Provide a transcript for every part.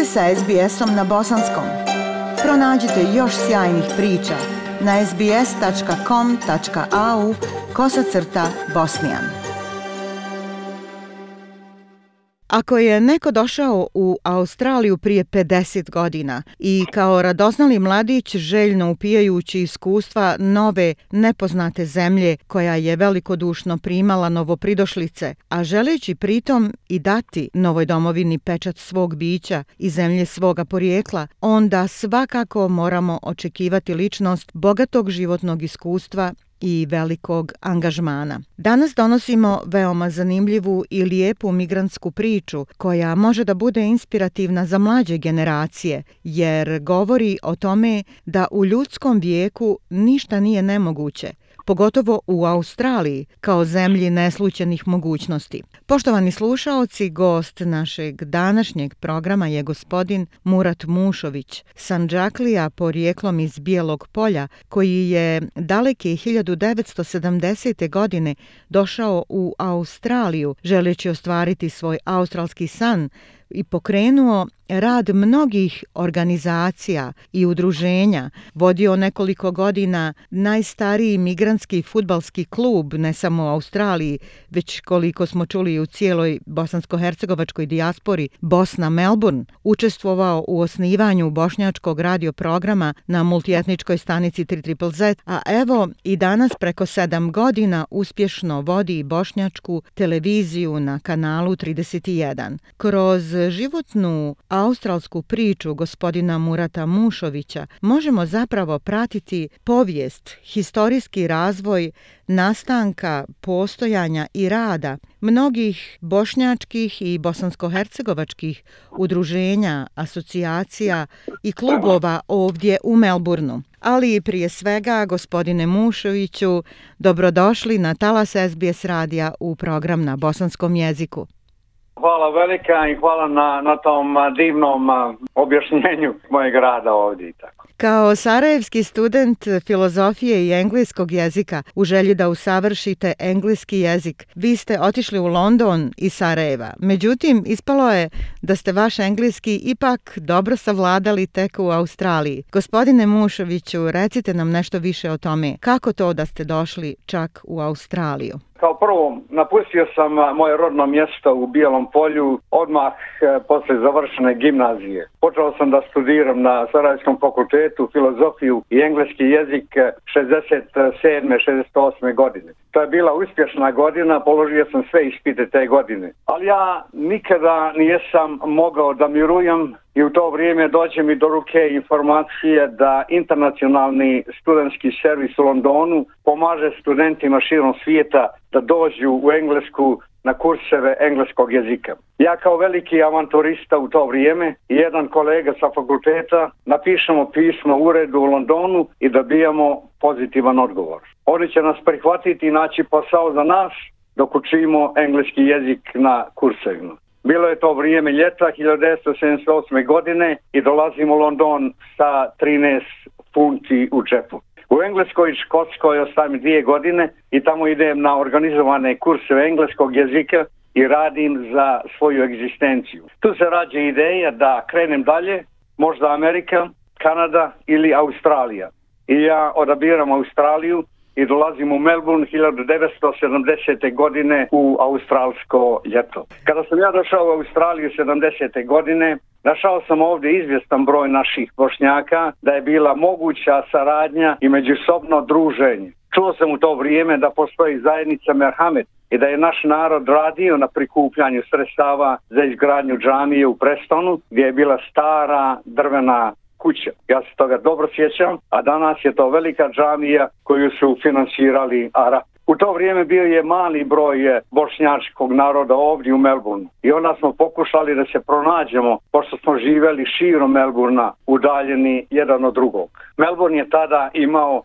ste sa SBS-om na bosanskom. Pronađite još sjajnih priča na sbs.com.au/bosnijan. Ako je neko došao u Australiju prije 50 godina i kao radoznali mladić željno upijajući iskustva nove, nepoznate zemlje koja je velikodušno primala novopridošlice, a želeći pritom i dati novoj domovini pečat svog bića i zemlje svoga porijekla, onda svakako moramo očekivati ličnost bogatog životnog iskustva i velikog angažmana. Danas donosimo veoma zanimljivu i lijepu migrantsku priču koja može da bude inspirativna za mlađe generacije, jer govori o tome da u ljudskom vijeku ništa nije nemoguće, pogotovo u Australiji, kao zemlji neslućenih mogućnosti. Poštovani slušaoci, gost našeg današnjeg programa je gospodin Murat Mušović, Sandžaklija porijeklom iz Bijelog Polja, koji je daleke 1970. godine došao u Australiju, želeći ostvariti svoj australski san i pokrenuo rad mnogih organizacija i udruženja, vodio nekoliko godina najstariji migrantski fudbalski klub, ne samo u Australiji, već koliko smo čuli u cijeloj bosansko-hercegovačkoj dijaspori, Bosna Melbourne, učestvovao u osnivanju bošnjačkog radio programa na multietničkoj stanici 3ZZZ, a evo i danas preko 7 godina uspješno vodi bošnjačku televiziju na kanalu 31. Kroz životnu australsku priču gospodina Murata Mušovića možemo zapravo pratiti povijest, historijski razvoj nastanka, postojanja i rada mnogih bošnjačkih i bosansko-hercegovačkih udruženja, asocijacija i klubova ovdje u Melbourneu. Ali prije svega, gospodine Mušoviću, dobrodošli na talas SBS radija u program na bosanskom jeziku. Hvala velika i hvala na tom divnom objašnjenju mojeg rada ovdje i tako. Kao sarajevski student filozofije i engleskog jezika u želji da usavršite engleski jezik, vi ste otišli u London iz Sarajeva. Međutim, ispalo je da ste vaš engleski ipak dobro savladali tek u Australiji. Gospodine Mušoviću, recite nam nešto više o tome. Kako to da ste došli čak u Australiju? Kao prvo, napustio sam moje rodno mjesto u Bijelom Polju odmah posle završene gimnazije. Počeo sam da studiram na Sarajevskom fakultetu filozofiju i engleski jezik 67. 68. godine. To je bila uspješna godina, položio sam sve ispite te godine. Ali ja nikada nijesam mogao da mirujem i u to vrijeme dođe mi do ruke informacije da internacionalni studentski servis u Londonu pomaže studentima širom svijeta da dođu u Englesku na kurseve engleskog jezika. Ja kao veliki avanturista u to vrijeme i jedan kolega sa fakulteta napišemo pismo uredu u Londonu i dobijamo pozitivan odgovor. Oni će nas prihvatiti i naći posao za nas dok učimo engleski jezik na kursevima. Bilo je to vrijeme ljeta 1978. godine i dolazim u London sa 13 funti u džepu. U Engleskoj i Škotskoj ostavim 2 godine i tamo idem na organizovane kurseve engleskog jezika i radim za svoju egzistenciju. Tu se rađa ideja da krenem dalje, možda Amerika, Kanada ili Australija. I ja odabiram Australiju i dolazim u Melbourne 1970. godine u australsko ljeto. Kada sam ja došao u Australiju 70. godine, našao sam ovdje izvjestan broj naših Bošnjaka da je bila moguća saradnja i međusobno druženje. Čuo sam u to vrijeme da postoji zajednica Merhamet i da je naš narod radio na prikupljanju sredstava za izgradnju džamije u Prestonu, gdje je bila stara drvena kuća. Ja se toga dobro sjećam, a danas je to velika džamija koju su finansirali Arapi. U to vrijeme bio je mali broj bošnjačkog naroda ovdje u Melbourneu i onda smo pokušali da se pronađemo, pošto smo živjeli širom Melbournea, udaljeni jedan od drugog. Melbourne je tada imao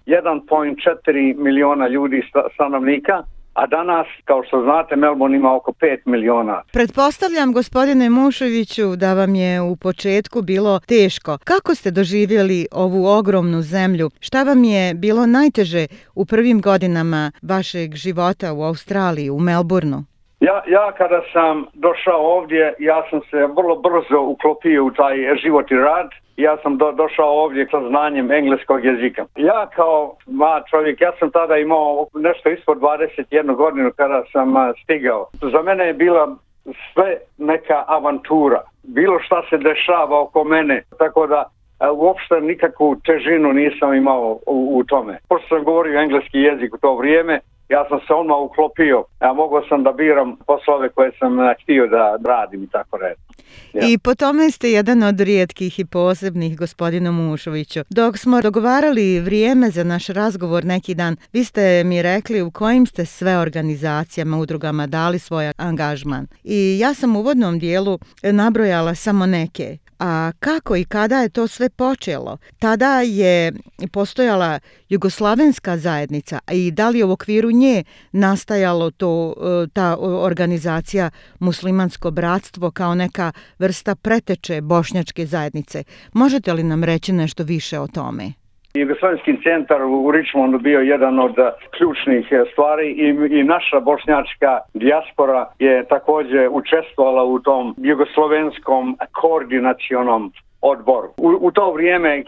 1,4 miliona ljudi stanovnika, a danas, kao što znate, Melbourne ima oko 5 miliona. Pretpostavljam, gospodine Mušoviću, da vam je u početku bilo teško. Kako ste doživjeli ovu ogromnu zemlju? Šta vam je bilo najteže u prvim godinama vašeg života u Australiji, u Melbourneu? Ja kada sam došao ovdje, ja sam se vrlo brzo uklopio u taj život i rad. Ja sam došao ovdje sa znanjem engleskog jezika. Ja kao mlad čovjek, ja sam tada imao nešto ispod 21 godinu kada sam stigao. Za mene je bila sve neka avantura. Bilo šta se dešava oko mene, tako da uopšte nikakvu težinu nisam imao u tome. Pošto sam govorio engleski jezik u to vrijeme, ja sam se odmah uklopio, mogao sam da biram poslove koje sam htio da radim i tako redom. Ja. I po tome ste jedan od rijetkih i posebnih, gospodine Mušoviću. Dok smo dogovarali vrijeme za naš razgovor neki dan, vi ste mi rekli u kojim ste sve organizacijama, udrugama dali svoj angažman. I ja sam u uvodnom dijelu nabrojala samo neke. A kako i kada je to sve počelo? Tada je postojala jugoslavenska zajednica i da li je u okviru nje nastajalo ta organizacija Muslimansko bratstvo kao neka vrsta preteče bošnjačke zajednice? Možete li nam reći nešto više o tome? Jugoslavenski centar u Richmondu bio jedan od ključnih stvari i naša bošnjačka dijaspora je također učestvovala u tom jugoslovenskom koordinacionom odboru. U to vrijeme,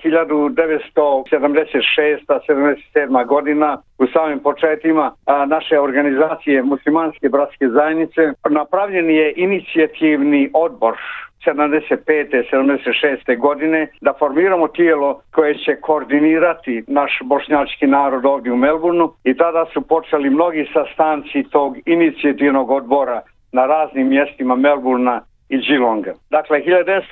1976-77 godina, u samim početima naše organizacije Muslimanske bratske zajednice, napravljen je inicijativni odbor 75. 76. godine da formiramo tijelo koje će koordinirati naš bošnjački narod ovdje u Melbourneu i tada su počeli mnogi sastanci tog inicijativnog odbora na raznim mjestima Melbournea i Geelonga. Dakle,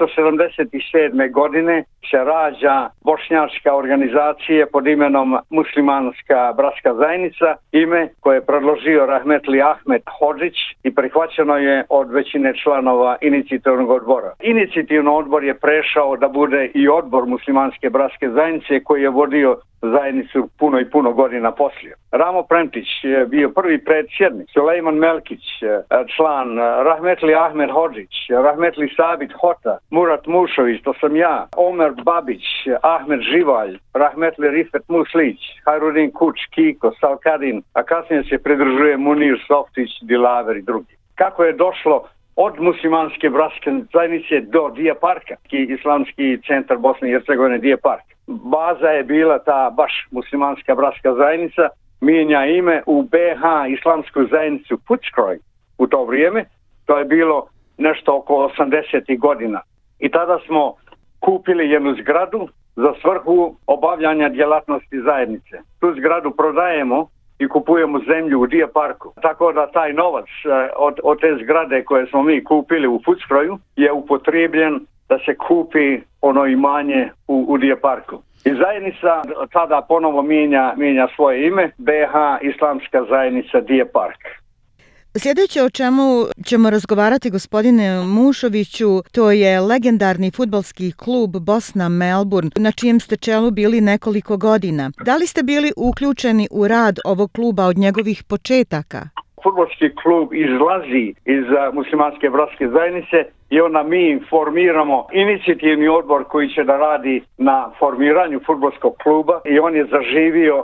1977. godine se rađa bošnjačka organizacija pod imenom Muslimanska bratska zajednica, ime koje je predložio Rahmetli Ahmed Hodžić i prihvaćeno je od većine članova inicijativnog odbora. Inicijativni odbor je prešao da bude i odbor Muslimanske bratske zajednice koji je vodio zajednicu puno godina poslije. Ramo Prentić je bio prvi predsjednik, Sulejman Melkić, član, Rahmetli Ahmed Hodžić, Rahmetli Sabit Hota, Murat Mušović, to sam ja, Omer Babić, Ahmed Živalj, Rahmetli Rifet Muslić, Hajrudin Kuč, Kiko, Salkadin, a kasnije se pridružuje Munir Softić, Dilaver i drugi. Kako je došlo od Muslimanske bratske zajednice do Dija Parka, Islamski centar Bosne i Hercegovine Dija Park. Baza je bila ta baš Muslimanska bratska zajednica, mijenja ime u BH Islamsku zajednicu Pučkroj u to vrijeme. To je bilo nešto oko 80. godina. I tada smo kupili jednu zgradu za svrhu obavljanja djelatnosti zajednice. Tu zgradu prodajemo i kupujemo zemlju u Dija Parku. Tako da taj novac od te zgrade koje smo mi kupili u Pučkroju je upotrijebljen da se kupi ono imanje u Dija Parku. I zajednica tada ponovo mijenja svoje ime, BH Islamska zajednica Dija Park. Sljedeće o čemu ćemo razgovarati, gospodine Mušoviću, to je legendarni fudbalski klub Bosna Melbourne, na čijem ste čelu bili nekoliko godina. Da li ste bili uključeni u rad ovog kluba od njegovih početaka? Fudbalski klub izlazi iz Muslimanske bratske zajednice i onda mi formiramo inicijativni odbor koji će da radi na formiranju fudbalskog kluba i on je zaživio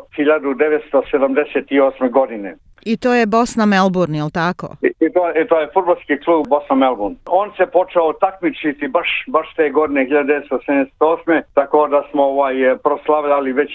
1978. godine. I to je Bosna Melbourne, je li tako? To je fudbalski klub Bosna Melbourne. On se počeo takmičiti baš te godine 1978. Tako da smo proslavljali već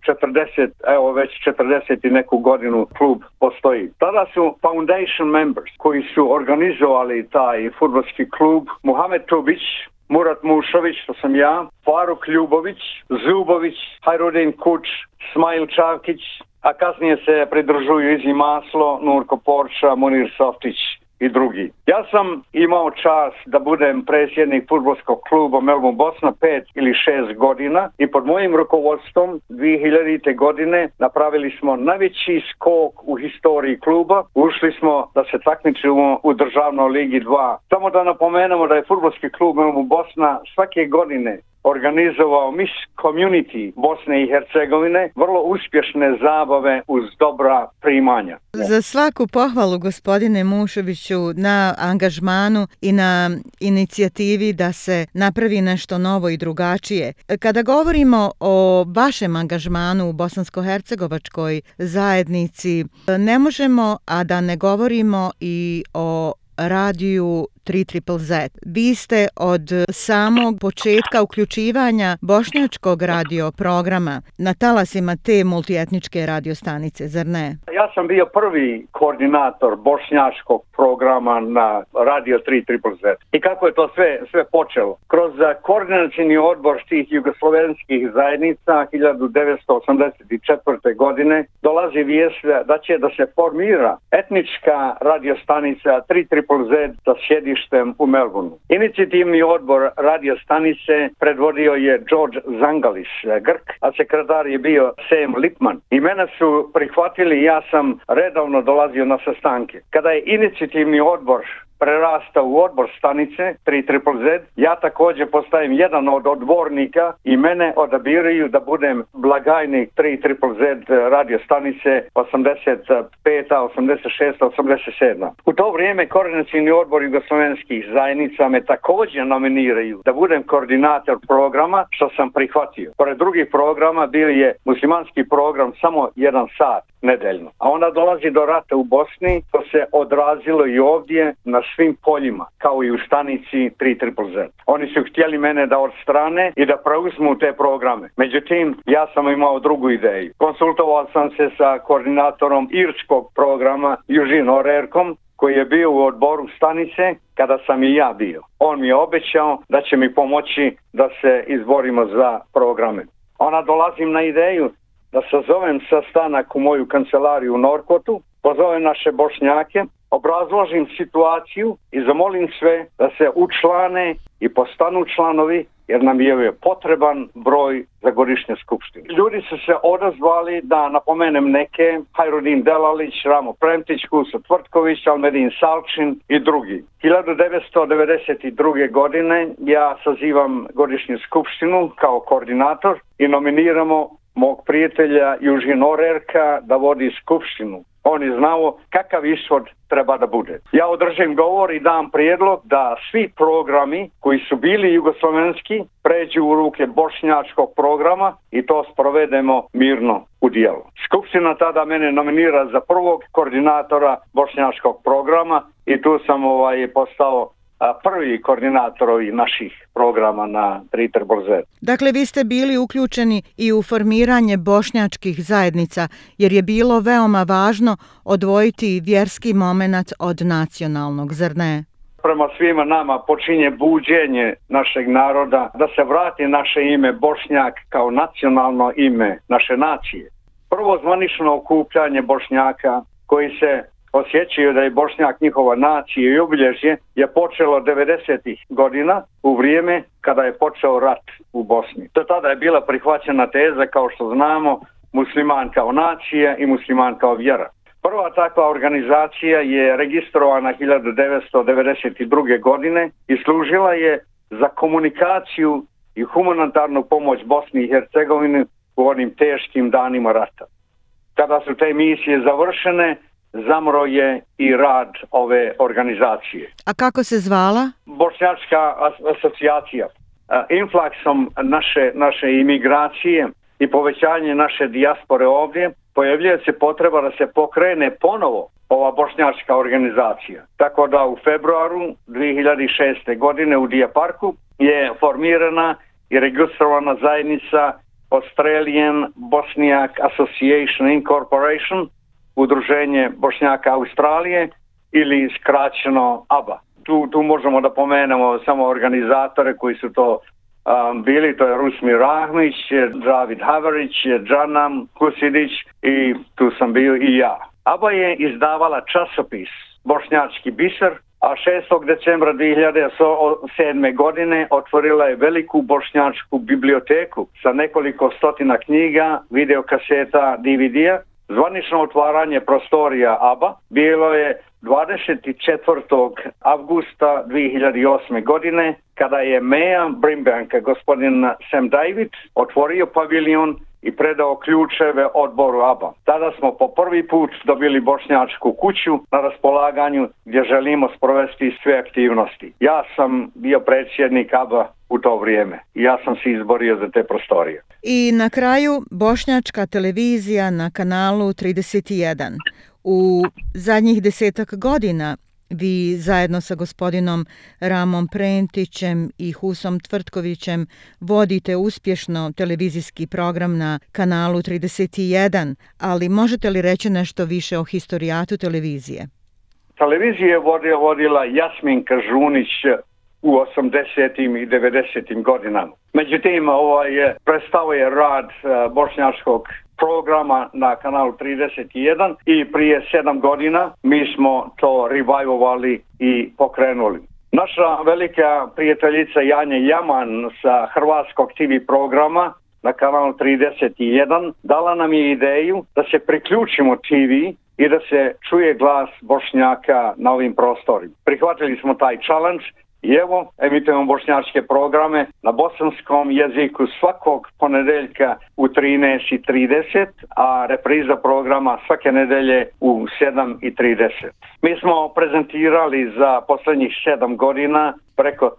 40 i neku godinu klub postoji. Tada su foundation members koji su organizovali taj fudbalski klub Muhamed Tubić, Murat Mušović, to sam ja, Faruk Ljubović, Zubović, Hajrudin Kuč, Smail Čavkić, a kasnije se pridružuju Izi Maslo, Nurko Porča, Munir Softić i drugi. Ja sam imao čast da budem predsjednik fudbalskog kluba Melbourne Bosna 5 ili 6 godina i pod mojim rukovodstvom 2000. godine napravili smo najveći skok u historiji kluba. Ušli smo da se takmičimo u državnoj ligi 2. Samo da napomenemo da je fudbalski klub Melbourne Bosna svake godine organizovao Miss Community Bosne i Hercegovine, vrlo uspješne zabave uz dobra primanja. Za svaku pohvalu, gospodine Mušoviću, na angažmanu i na inicijativi da se napravi nešto novo i drugačije. Kada govorimo o vašem angažmanu u bosansko-hercegovačkoj zajednici, ne možemo, a da ne govorimo i o radiju 3ZZZ. Vi ste od samog početka uključivanja bošnjačkog radio programa na talasima te multietničke radiostanice, zar ne? Ja sam bio prvi koordinator bošnjačkog programa na radio 3ZZZ. I kako je to sve počelo? Kroz koordinacijni odbor tih jugoslovenskih zajednica 1984. godine dolazi vijest da će da se formira etnička radiostanica 3ZZZ sa sjedištem u Melbourneu. Inicijativni odbor radiostanice predvodio je George Zangalis, Grk, a sekretar je bio Sam Lipman. I mene su prihvatili, ja sam redovno dolazio na sastanke. Kada je inicijativni odbor prerastao u odbor stanice 3ZZZ, ja također postajem jedan od odbornika i mene odabiraju da budem blagajnik 3ZZZ radio stanice 85., 86., 87. U to vrijeme koordinacijni odbor jugoslovenskih zajednica me također nominiraju da budem koordinator programa, što sam prihvatio. Pored drugih programa bili je muslimanski program samo 1 sat nedeljno. A onda dolazi do rata u Bosni, to se odrazilo i ovdje na svim poljima, kao i u stanici 3ZZZ. Oni su htjeli mene da odstrane i da preuzmu te programe. Međutim, ja sam imao drugu ideju. Konsultovao sam se sa koordinatorom irskog programa Eugene Orerkom, koji je bio u odboru stanice kada sam i ja bio. On mi je obećao da će mi pomoći da se izborimo za programe. Onda dolazim na ideju da sazovem sastanak u moju kancelariju u Norcotu, pozovem naše Bošnjake, obrazložim situaciju i zamolim sve da se učlane i postanu članovi, jer nam je potreban broj za godišnje skupštine. Ljudi su se odazvali, da napomenem neke, Hajrudin Delalić, Ramo Premtić, Kuso Tvrtković, Almedin Salčin i drugi. 1992. godine ja sazivam godišnju skupštinu kao koordinator i nominiramo mog prijatelja Eugene Orerka da vodi skupštinu. On je znao kakav ishod treba da bude. Ja održim govor i dam prijedlog da svi programi koji su bili jugoslovenski pređu u ruke bošnjačkog programa i to sprovedemo mirno u djelo. Skupština tada mene nominira za prvog koordinatora bošnjačkog programa i tu sam postao prvi koordinatorovi naših programa na 3ZZZ. Dakle, vi ste bili uključeni i u formiranje bošnjačkih zajednica, jer je bilo veoma važno odvojiti vjerski momenat od nacionalnog, zar ne? Prema svima nama počinje buđenje našeg naroda da se vrati naše ime Bošnjak kao nacionalno ime naše nacije. Prvo zvanično okupljanje Bošnjaka koji se osjećaju da je Bošnjak njihova nacija i obilježje je počelo 90-ih godina u vrijeme kada je počeo rat u Bosni. To tada je bila prihvaćena teza, kao što znamo, musliman kao nacija i musliman kao vjera. Prva takva organizacija je registrovana 1992. godine i služila je za komunikaciju i humanitarnu pomoć Bosni i Hercegovini u onim teškim danima rata. Kada su te misije završene, zamro je i rad ove organizacije. A kako se zvala? Bošnjačka asocijacija. Inflaksom naše imigracije i povećanje naše dijaspore ovdje pojavljuje se potreba da se pokrene ponovo ova bošnjačka organizacija. Tako da u februaru 2006. godine u Dija Parku je formirana i registrovana zajednica Australian Bosniak Association Incorporation, Udruženje Bošnjaka Australije ili skraćeno ABA. Tu možemo da pomenemo samo organizatore koji su to bili, to je Rusmir Rahmić, David Havarić, Džanam Kusidić i tu sam bio i ja. ABA je izdavala časopis Bošnjački biser, a 6. decembra 2007. godine otvorila je veliku bošnjačku biblioteku sa nekoliko stotina knjiga, videokaseta, DVD-a Zvanično otvaranje prostorija ABBA bilo je 24. avgusta 2008. godine, kada je meja Brimbanka, gospodin Sam David, otvorio paviljon i predao ključeve odboru ABBA. Tada smo po prvi put dobili bošnjačku kuću na raspolaganju gdje želimo sprovesti sve aktivnosti. Ja sam bio predsjednik ABBA u to vrijeme i ja sam se izborio za te prostorije. I na kraju bošnjačka televizija na kanalu 31. U zadnjih 10 godina vi zajedno sa gospodinom Ramom Prentićem i Husom Tvrtkovićem vodite uspješno televizijski program na kanalu 31, ali možete li reći nešto više o historijatu televizije? Televiziju je vodila Jasminka Žunić u 80. i 90. godinama. Međutim, prestao je rad bošnjačkog programa na kanalu 31 i prije 7 godina mi smo to revivovali i pokrenuli. Naša velika prijateljica Janja Jaman sa hrvatskog TV programa na kanalu 31 dala nam je ideju da se priključimo TV i da se čuje glas Bošnjaka na ovim prostorima. Prihvatili smo taj challenge i evo, emitujemo bošnjačke programe na bosanskom jeziku svakog ponedeljka u 13:30, a repriza programa svake nedelje u 7:30. Mi smo prezentirali za posljednjih 7 godina preko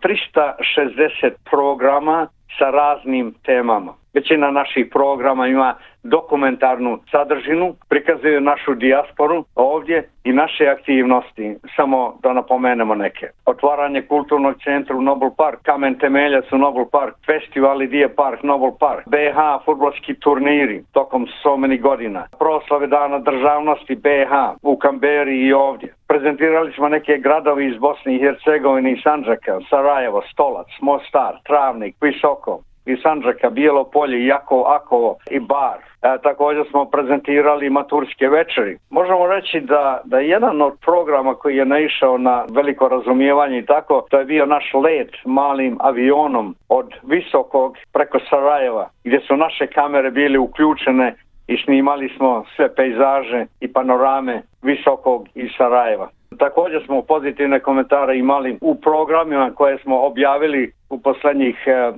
360 programa sa raznim temama. Većina naših programa ima dokumentarnu sadržinu, prikazuje našu dijasporu ovdje i naše aktivnosti, samo da napomenemo neke. Otvaranje kulturnog centra u Nobel Park, kamen temeljac u Nobel Park, festival Idea Park, Nobel Park, BH fudbalski turniri tokom so many godina, proslave dana državnosti BH u Kamberi i ovdje. Prezentirali smo neke gradovi iz Bosne i Hercegovine i Sandžaka, Sarajevo, Stolac, Mostar, Travnik, Visoko, iz Sandžaka, Bijelo Polje, Jakovo, Akovo i Bar. Također smo prezentirali maturske večeri. Možemo reći da jedan od programa koji je naišao na veliko razumijevanje i tako, to je bio naš let malim avionom od Visokog preko Sarajeva, gdje su naše kamere bili uključene i snimali smo sve pejzaže i panorame Visokog i Sarajeva. Također smo pozitivne komentare imali u programima koje smo objavili u posljednjih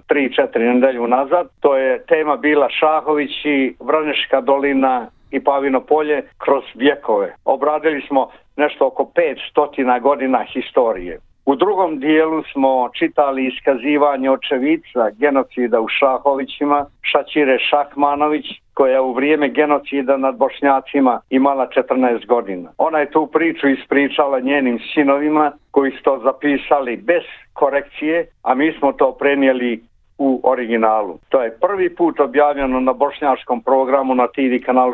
3-4 nedelju nazad. To je tema bila Šahovići, Vraneška dolina i Pavino polje kroz vjekove. Obradili smo nešto oko 500 godina historije. U drugom dijelu smo čitali iskazivanje očevica genocida u Šahovićima, Šačire Šahmanović, koja je u vrijeme genocida nad Bošnjacima imala 14 godina. Ona je tu priču ispričala njenim sinovima koji su to zapisali bez korekcije, a mi smo to prenijeli u originalu. To je prvi put objavljeno na bošnjačkom programu na TV kanalu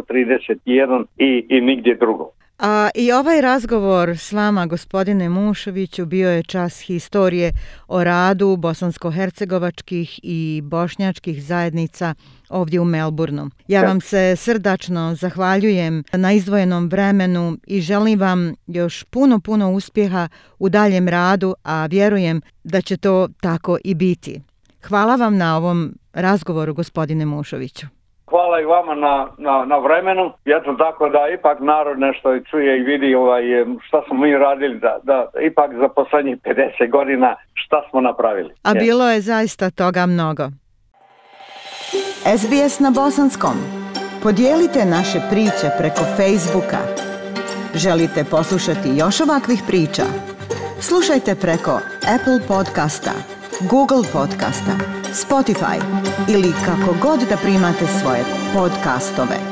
31 i nigdje drugo. A i ovaj razgovor s vama, gospodine Mušoviću, bio je čas historije o radu bosansko-hercegovačkih i bošnjačkih zajednica ovdje u Melbourneu. Ja vam se srdačno zahvaljujem na izdvojenom vremenu i želim vam još puno uspjeha u daljem radu, a vjerujem da će to tako i biti. Hvala vam na ovom razgovoru, gospodine Mušoviću. Hvala i vama na vremenu. Eto tako da ipak narod nešto čuje i vidi šta smo mi radili, da ipak za posljednjih 50 godina šta smo napravili. A bilo je zaista toga mnogo. SBS na bosanskom. Podijelite naše priče preko Facebooka. Želite poslušati još ovakvih priča? Slušajte preko Apple podcasta, Google podcasta, Spotify ili kako god da primate svoje podcastove.